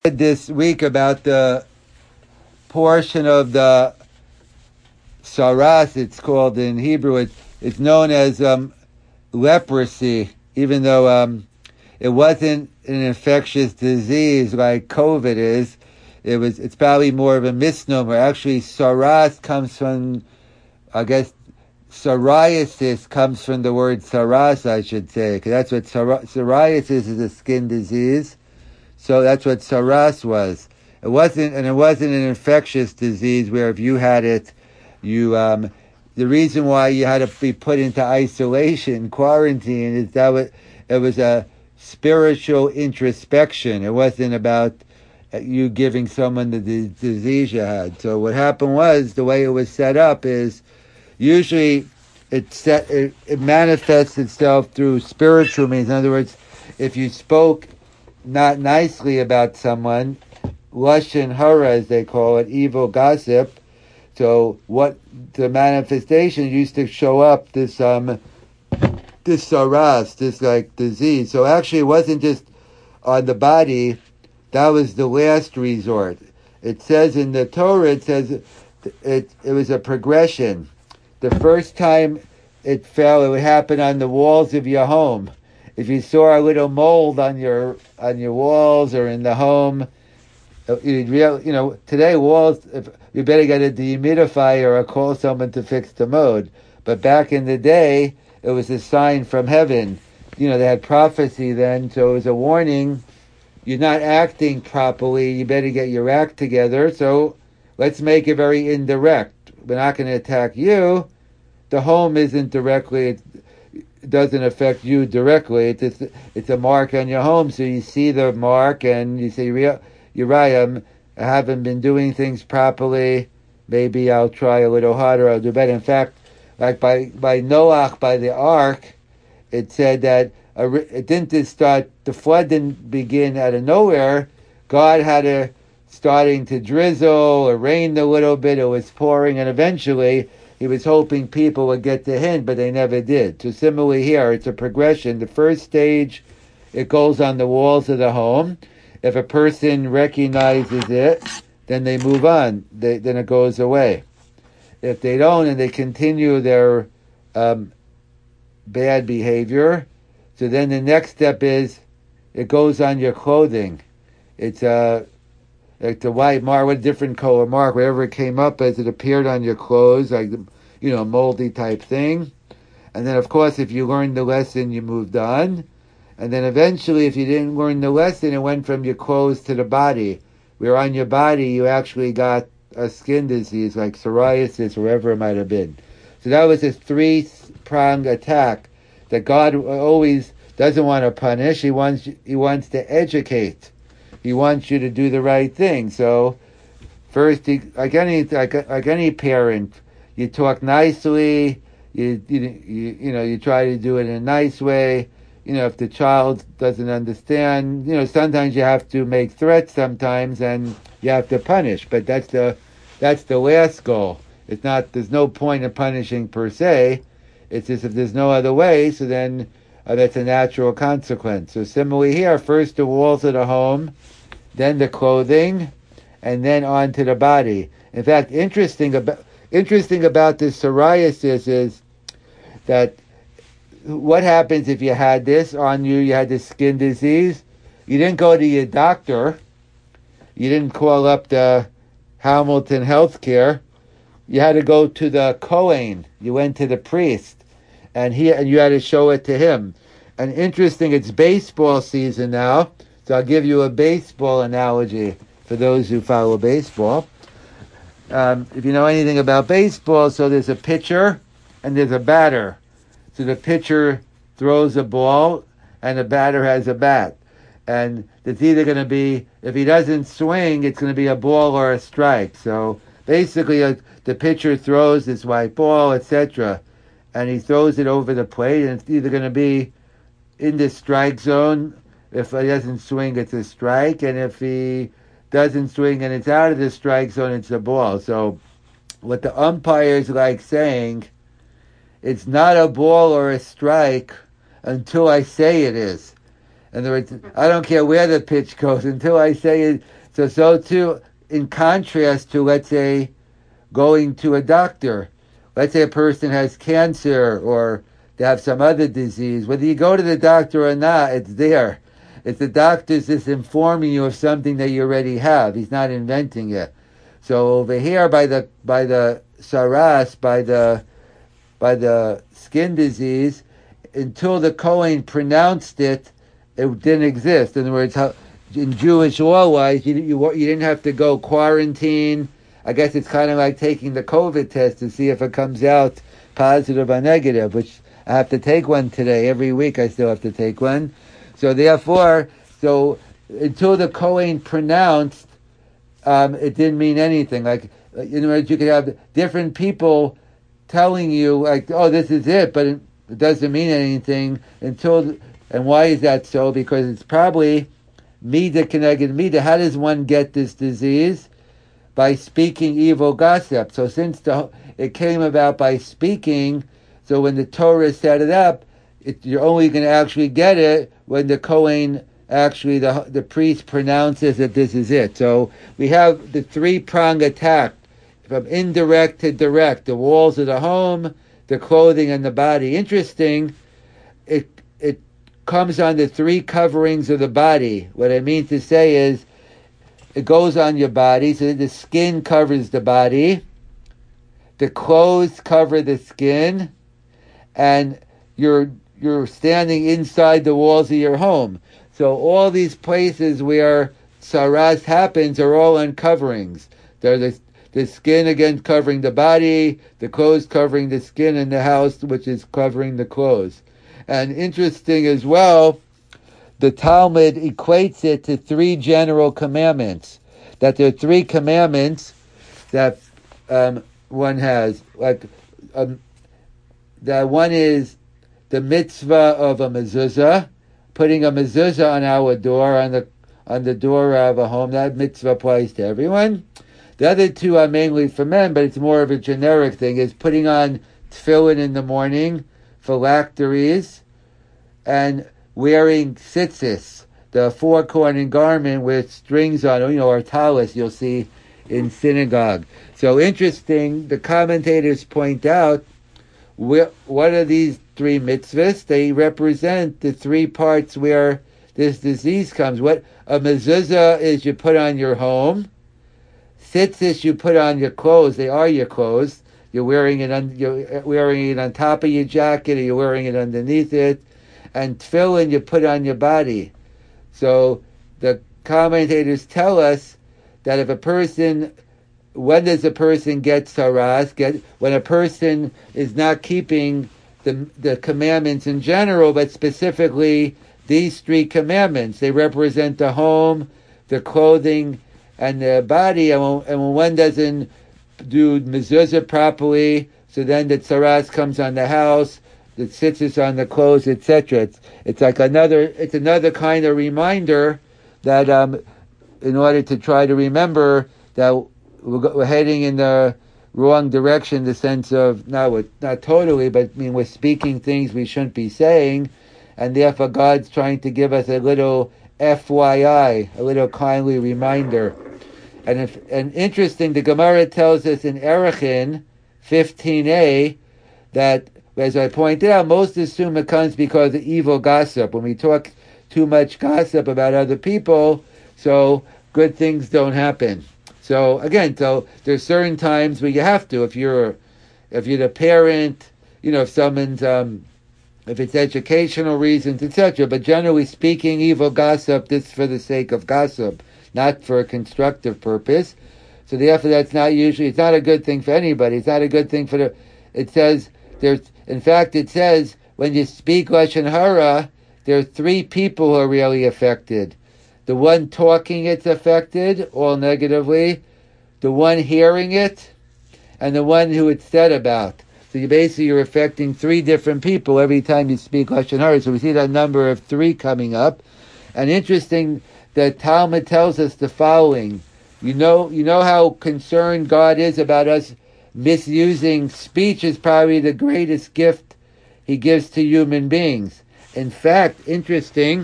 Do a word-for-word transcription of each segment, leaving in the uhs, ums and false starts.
This week about the portion of the saras, it's called in Hebrew. It, it's known as um, leprosy, even though um, it wasn't an infectious disease like COVID is. It was. It's probably more of a misnomer. Actually, saras comes from, I guess, psoriasis comes from the word saras, I should say, because that's what psori- psoriasis is, a skin disease. So that's what saras was. It wasn't, and it wasn't an infectious disease where if you had it, you, um, the reason why you had to be put into isolation, quarantine, is that it, it was a spiritual introspection. It wasn't about you giving someone the d- disease you had. So what happened was, the way it was set up is, usually it set, it, it manifests itself through spiritual means. In other words, if you spoke not nicely about someone, lashon hara as they call it, evil gossip. So what the manifestation used to show up, this um this saras, this like disease. So actually it wasn't just on the body, that was the last resort. It says in the Torah, it says it it was a progression. The first time it fell, it would happen on the walls of your home. If you saw a little mold on your on your walls or in the home, you'd real you know today walls. If, you better get a dehumidifier or call someone to fix the mold. But back in the day, it was a sign from heaven. You know, they had prophecy then, so it was a warning. You're not acting properly. You better get your act together. So let's make it very indirect. We're not going to attack you. The home isn't directly. It doesn't affect you directly. It's it's, it's a mark on your home, so you see the mark and you say, "You're right. I'm, I haven't been doing things properly. Maybe I'll try a little harder. I'll do better." In fact, like by by Noach, by the ark, it said that it didn't just start. The flood didn't begin out of nowhere. God had a starting to drizzle. It rained a little bit. It was pouring, and eventually he was hoping people would get the hint, but they never did. So similarly here, it's a progression. The first stage, it goes on the walls of the home. If a person recognizes it, then they move on. They, then it goes away. If they don't and they continue their um, bad behavior, so then the next step is it goes on your clothing. It's a uh, like the white mark, what different color mark, whatever it came up as, it appeared on your clothes, like, you know, moldy type thing. And then, of course, if you learned the lesson, you moved on. And then eventually, if you didn't learn the lesson, it went from your clothes to the body. Where on your body, you actually got a skin disease like psoriasis or whatever it might have been. So that was a three-pronged attack that God always doesn't want to punish. He wants, he wants to educate. He wants you to do the right thing. So first, he, like any like, like any parent, you talk nicely. You, you you you know you try to do it in a nice way. You know, if the child doesn't understand, you know, sometimes you have to make threats. Sometimes, and you have to punish. But that's the that's the last goal. It's not. There's no point in punishing per se. It's just if there's no other way. So then. Uh, that's a natural consequence. So similarly here, first the walls of the home, then the clothing, and then on to the body. In fact, interesting about interesting about this psoriasis is that what happens if you had this on you, you had this skin disease, you didn't go to your doctor, you didn't call up the Hamilton Healthcare, you had to go to the Kohen, you went to the priest. And he and you had to show it to him. And interesting, it's baseball season now, so I'll give you a baseball analogy for those who follow baseball. Um, if you know anything about baseball, so there's a pitcher and there's a batter. So the pitcher throws a ball and the batter has a bat. And it's either going to be, if he doesn't swing, it's going to be a ball or a strike. So basically, uh, the pitcher throws this white ball, et cetera, and he throws it over the plate, and it's either going to be in the strike zone. If he doesn't swing, it's a strike, and if he doesn't swing and it's out of the strike zone, it's a ball. So what the umpires like saying, it's not a ball or a strike until I say it is. In other words, I don't care where the pitch goes until I say it. So, so too, in contrast to, let's say, going to a doctor. Let's say a person has cancer or they have some other disease. Whether you go to the doctor or not, it's there. It's the doctor's just informing you of something that you already have. He's not inventing it. So over here, by the by the saras, by the by the skin disease, until the Kohen pronounced it, it didn't exist. In other words, how, in Jewish law-wise, you, you you didn't have to go quarantine. I guess it's kind of like taking the COVID test to see if it comes out positive or negative, which I have to take one today. Every week I still have to take one. So therefore, so until the Kohen pronounced, um, it didn't mean anything. Like, in other words, you could have different people telling you, like, oh, this is it, but it, it doesn't mean anything until, and why is that so? Because it's probably Mida connected Mida. How does one get this disease? By speaking evil gossip. So since the, it came about by speaking, so when the Torah set it up, it, you're only going to actually get it when the Kohen actually, the the priest pronounces that this is it. So we have the three-prong attack, from indirect to direct, the walls of the home, the clothing, and the body. Interesting, it it comes on the three coverings of the body. What I mean to say is, it goes on your body, so the skin covers the body, the clothes cover the skin, and you're you're standing inside the walls of your home. So all these places where saras happens are all uncoverings. They're the the skin again covering the body, the clothes covering the skin in the house, which is covering the clothes. And interesting as well, the Talmud equates it to three general commandments. That there are three commandments that um, one has. Like um, that one is the mitzvah of a mezuzah, putting a mezuzah on our door, on the on the door of a home. That mitzvah applies to everyone. The other two are mainly for men, but it's more of a generic thing, is putting on tefillin in the morning, phylacteries, and wearing tzitzis, the four-cornered garment with strings on it, you know, or talis you'll see in synagogue. So interesting, the commentators point out, what are these three mitzvahs? They represent the three parts where this disease comes. What a mezuzah is, you put on your home. Tzitzis you put on your clothes. They are your clothes. You're wearing it on, you're wearing it on top of your jacket, or you're wearing it underneath it. And tefillin you put on your body. So the commentators tell us that if a person, when does a person get saras? Get when a person is not keeping the the commandments in general, but specifically these three commandments. They represent the home, the clothing, and the body. And when, and when one doesn't do mezuzah properly, so then the saras comes on the house, the tzitzis on the clothes, et cetera. It's it's like another it's another kind of reminder that um, in order to try to remember that we're, we're heading in the wrong direction, the sense of not not totally, but I mean we're speaking things we shouldn't be saying, and therefore God's trying to give us a little F Y I, a little kindly reminder. And if and interesting, the Gemara tells us in Erechin fifteen a that, as I pointed out, most assume it comes because of evil gossip. When we talk too much gossip about other people, so good things don't happen. So again, so there's certain times where you have to, if you're, if you're the parent, you know, if someone's, um, if it's educational reasons, et cetera. But generally speaking, evil gossip, this is for the sake of gossip, not for a constructive purpose. So therefore, that's not usually, it's not a good thing for anybody. It's not a good thing for the, it says, there's, in fact, it says, when you speak Lashon Hara, there are three people who are really affected. The one talking it's affected, all negatively, the one hearing it, and the one who it's said about. So you basically, you're affecting three different people every time you speak Lashon Hara. So we see that number of three coming up. And interesting, the Talmud tells us the following. You know, you know how concerned God is about us misusing speech. Is probably the greatest gift He gives to human beings. In fact, interesting,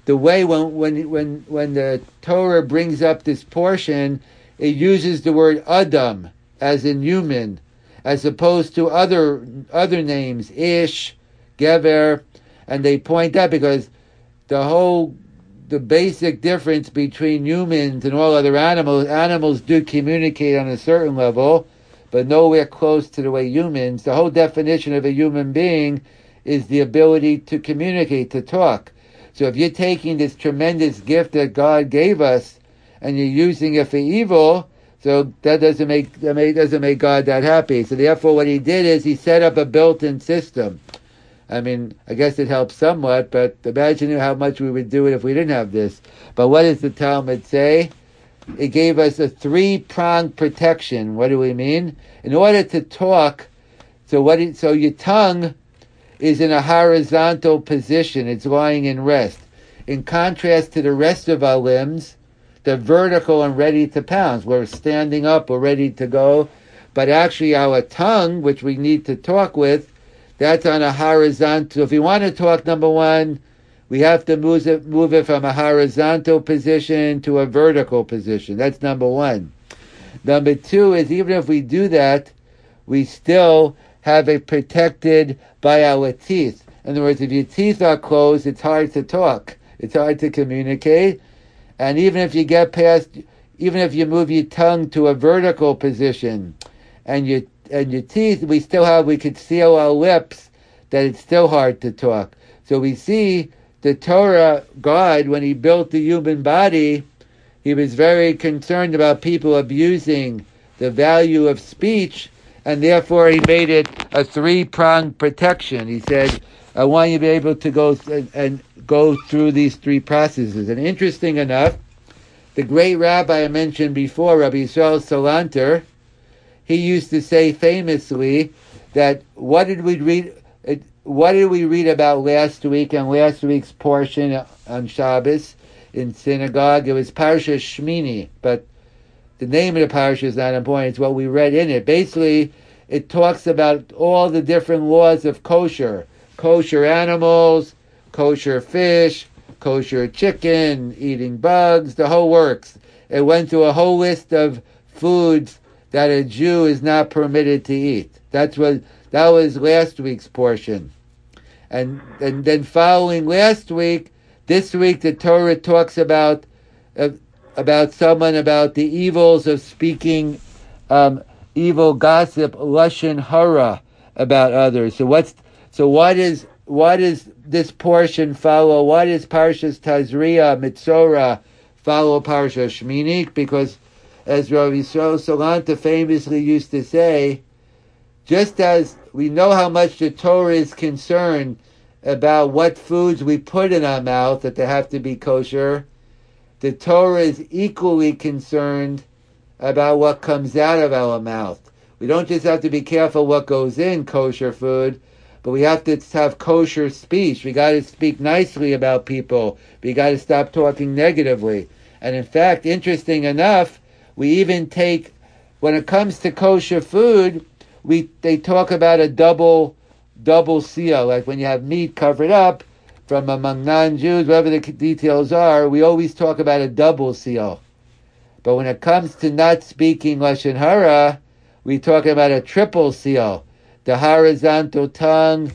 the way when when when when the Torah brings up this portion, it uses the word Adam as in human, as opposed to other other names, Ish, Gever, and they point out because the whole the basic difference between humans and all other animals, animals do communicate on a certain level, but nowhere close to the way humans. The whole definition of a human being is the ability to communicate, to talk. So if you're taking this tremendous gift that God gave us and you're using it for evil, so that doesn't make that make, doesn't make God that happy. So therefore what he did is he set up a built-in system. I mean, I guess it helps somewhat, but imagine how much we would do it if we didn't have this. But what does the Talmud say? It gave us a three-pronged protection. What do we mean? In order to talk, so what? It, so your tongue is in a horizontal position. It's lying in rest. In contrast to the rest of our limbs, they're vertical and ready to pounce. We're standing up, we're ready to go. But actually our tongue, which we need to talk with, that's on a horizontal. If we want to talk, number one, we have to move it, move it from a horizontal position to a vertical position. That's number one. Number two is even if we do that, we still have it protected by our teeth. In other words, if your teeth are closed, it's hard to talk. It's hard to communicate. And even if you get past, even if you move your tongue to a vertical position and your and your teeth, we still have, we could seal our lips, that it's still hard to talk. So we see the Torah, God, when he built the human body, he was very concerned about people abusing the value of speech, and therefore he made it a three-pronged protection. He said, I want you to be able to go and, and go through these three processes. And interesting enough, the great rabbi I mentioned before, Rabbi Yisrael Salanter, he used to say famously that what did we read? What did we read about last week and last week's portion on Shabbos in synagogue? It was Parsha Shmini, but the name of the parsha is not important. It's what we read in it. Basically, it talks about all the different laws of kosher, kosher animals, kosher fish, kosher chicken, eating bugs, the whole works. It went through a whole list of foods that a Jew is not permitted to eat. That's what that was last week's portion. And and then following last week, this week the Torah talks about uh, about someone about the evils of speaking um, evil gossip, lashon hara, about others. So what's so what is what is this portion follow? What is Parshas Tazria Mitzora follow Parshas Shmini? Because as Rabbi Yisrael Salanter famously used to say, just as we know how much the Torah is concerned about what foods we put in our mouth, that they have to be kosher, the Torah is equally concerned about what comes out of our mouth. We don't just have to be careful what goes in kosher food, but we have to have kosher speech. We got to speak nicely about people. We got to stop talking negatively. And in fact, interesting enough, we even take, when it comes to kosher food, we they talk about a double double seal. Like when you have meat covered up from among non-Jews, whatever the details are, we always talk about a double seal. But when it comes to not speaking lashon hara, we talk about a triple seal. The horizontal tongue,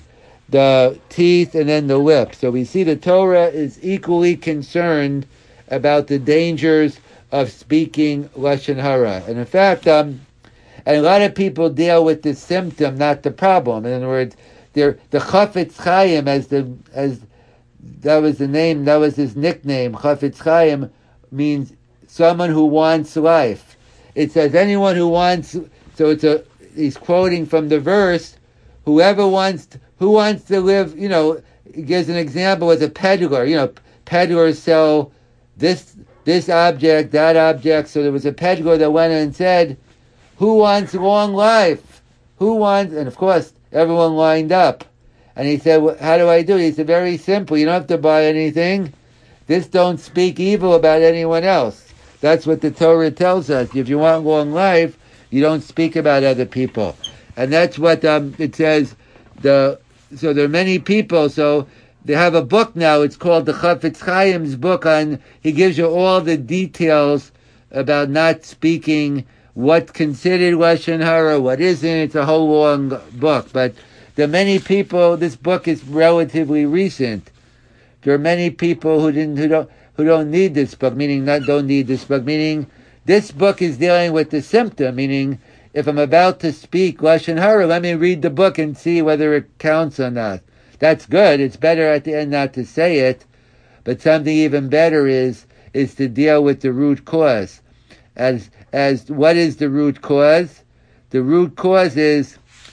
the teeth, and then the lips. So we see the Torah is equally concerned about the dangers of speaking lashon hara. And in fact, um, and a lot of people deal with the symptom, not the problem. In other words, they're, the Chafetz Chaim, as the as that was the name, that was his nickname. Chafetz Chaim means someone who wants life. It says anyone who wants. So it's a he's quoting from the verse. Whoever wants, to, who wants to live, you know, he gives an example as a peddler. You know, peddlers sell this this object, that object. So there was a peddler that went in and said, who wants long life? Who wants, and of course, everyone lined up. And he said, well, how do I do it? He said, very simple. You don't have to buy anything. Just don't speak evil about anyone else. That's what the Torah tells us. If you want long life, you don't speak about other people. And that's what um, it says. The So there are many people. So they have a book now. It's called the Chafetz Chaim's book on. He gives you all the details about not speaking, what's considered lashon hara, what isn't. It's a whole long book. But there are many people. This book is relatively recent. There are many people who didn't, who don't, who don't need this book. Meaning, not don't need this book. Meaning, this book is dealing with the symptom. Meaning, if I'm about to speak lashon hara, let me read the book and see whether it counts or not. That's good. It's better at the end not to say it, but something even better is is to deal with the root cause. As as what is the root cause? The root cause is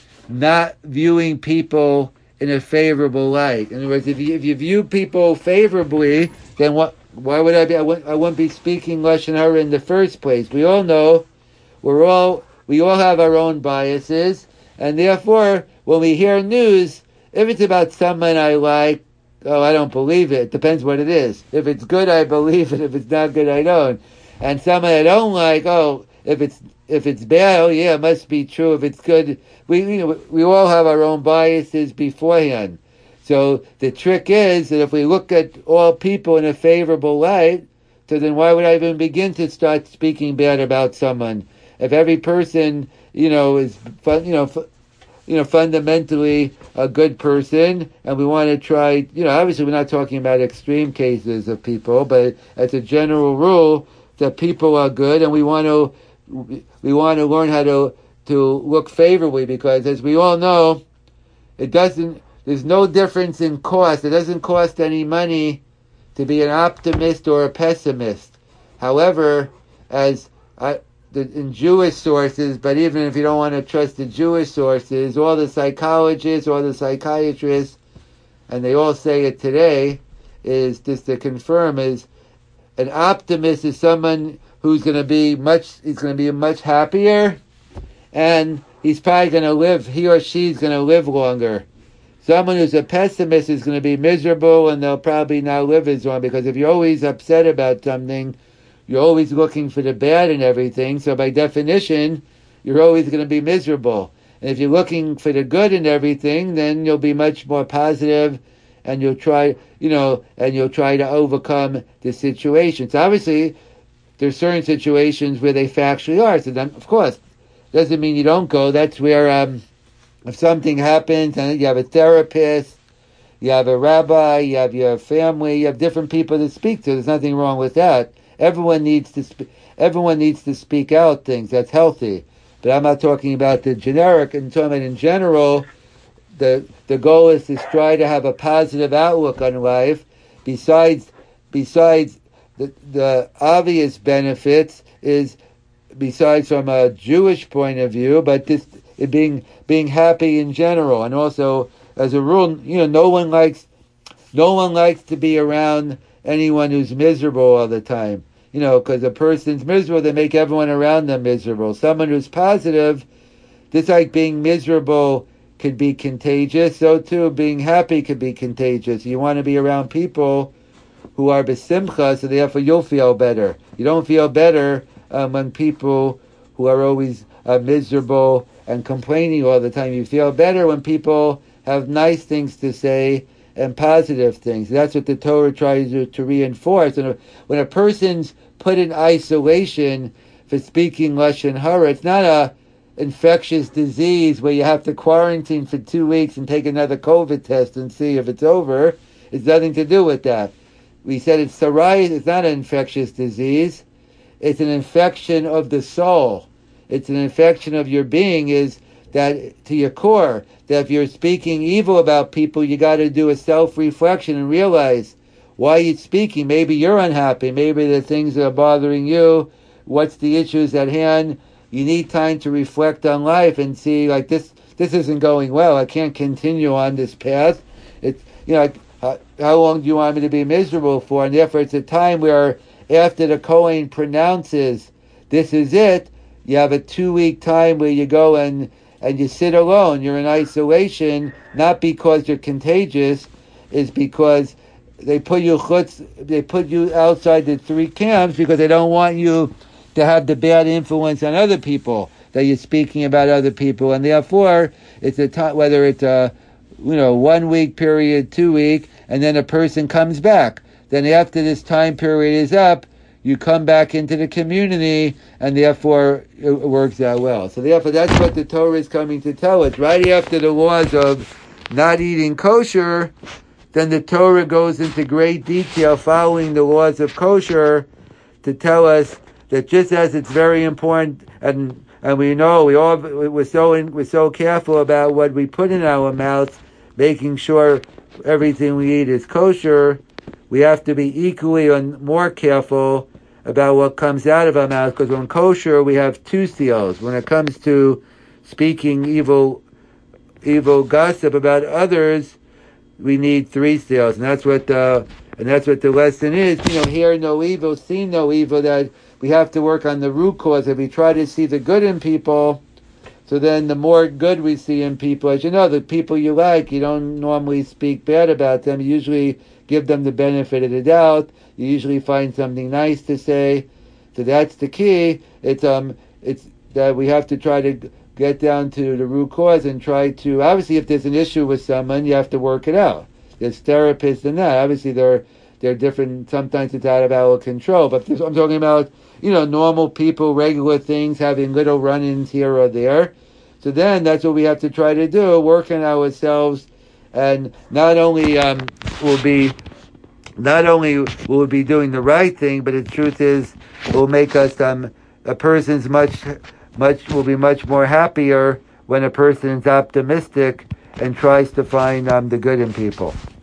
not viewing people in a favorable light. In other words, if you if you view people favorably, then what? Why would I be? I wouldn't, I wouldn't be speaking lashon hara in the first place. We all know we're all we all have our own biases, and therefore, when we hear news, if it's about someone I like, oh, I don't believe it. Depends what it is. If it's good, I believe it. If it's not good, I don't. And someone I don't like, oh, if it's if it's bad, oh yeah, it must be true. If it's good, we you know we all have our own biases beforehand. So the trick is that if we look at all people in a favorable light, so then why would I even begin to start speaking bad about someone? If every person, you know, is fun, you know. you know, fundamentally a good person, and we want to try, you know, obviously we're not talking about extreme cases of people, but as a general rule, that people are good, and we want to, we want to learn how to, to look favorably, because as we all know, it doesn't, there's no difference in cost. It doesn't cost any money to be an optimist or a pessimist. However, as I, in Jewish sources, but even if you don't want to trust the Jewish sources, all the psychologists, all the psychiatrists, and they all say it today, is just to confirm, is an optimist is someone who's going to be much, he's going to be much happier, and he's probably going to live, he or she's going to live longer. Someone who's a pessimist is going to be miserable, and they'll probably not live as long, because if you're always upset about something, you're always looking for the bad in everything, so by definition, you're always going to be miserable. And if you're looking for the good in everything, then you'll be much more positive, and you'll try, you know, and you'll try to overcome the situations. Obviously, there's certain situations where they factually are, so then, of course, doesn't mean you don't go. That's where, um, if something happens, and you have a therapist, you have a rabbi, you have your family, you have different people to speak to. There's nothing wrong with that. Everyone needs to sp- everyone needs to speak out things. That's healthy. But I'm not talking about the generic. I'm talking about in general. The the goal is to try to have a positive outlook on life. Besides besides the the obvious benefits is besides from a Jewish point of view, but just it being being happy in general, and also as a rule, you know, no one likes no one likes to be around anyone who's miserable all the time. You know, because a person's miserable, they make everyone around them miserable. Someone who's positive, just like being miserable could be contagious, so too being happy could be contagious. You want to be around people who are besimcha, so therefore you'll feel better. You don't feel better um, when people who are always uh, miserable and complaining all the time. You feel better when people have nice things to say and positive things. That's what the Torah tries to, to reinforce. And when a person's put in isolation for speaking lashon hara, it's not a infectious disease where you have to quarantine for two weeks and take another COVID test and see if it's over. It's nothing to do with that. We said it's psoriasis. It's not an infectious disease. It's an infection of the soul. It's an infection of your being. Is that to your core, that if you're speaking evil about people, you got to do a self-reflection and realize why you're speaking. Maybe you're unhappy. Maybe the things that are bothering you. What's the issues at hand? You need time to reflect on life and see, like, this this isn't going well. I can't continue on this path. It's, you know, like, how, how long do you want me to be miserable for? And therefore, it's a time where after the Kohen pronounces, this is it, you have a two-week time where you go and and you sit alone. You're in isolation, not because you're contagious, is because they put you chutz, they put you outside the three camps because they don't want you to have the bad influence on other people, that you're speaking about other people, and therefore it's a time, whether it's a you know, one week period, two week, and then a person comes back. Then after this time period is up, you come back into the community, and therefore it works out well. So therefore, that's what the Torah is coming to tell us. Right after the laws of not eating kosher, then the Torah goes into great detail following the laws of kosher to tell us that just as it's very important, and and we know we all we're so in, we're so careful about what we put in our mouths, making sure everything we eat is kosher, we have to be equally and more careful about what comes out of our mouth, because when kosher we have two seals. When it comes to speaking evil evil gossip about others, we need three seals, and that's what the and that's what the lesson is. You know, hear no evil, see no evil. That we have to work on the root cause. If we try to see the good in people, so then the more good we see in people, as you know, the people you like, you don't normally speak bad about them. You usually give them the benefit of the doubt. You usually find something nice to say. So that's the key. It's um, it's that we have to try to get down to the root cause and try to. Obviously, if there's an issue with someone, you have to work it out. There's therapists and that. Obviously, they're they're different. Sometimes it's out of our control. But I'm talking about, you know, normal people, regular things, having little run-ins here or there. So then that's what we have to try to do, work on ourselves, and not only um, will be not only will we be doing the right thing, but the truth is it will make us um, a person's much much will be much more happier when a person is optimistic and tries to find um, the good in people.